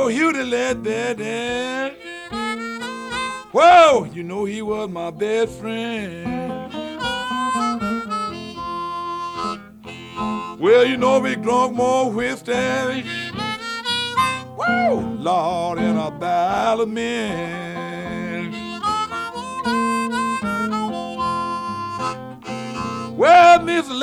Whoa, Hugh the let that in. Whoa, you know he was my best friend. Well, you know we drunk more whiskey. Woo, Lord, in a barrel of men. Well, Miss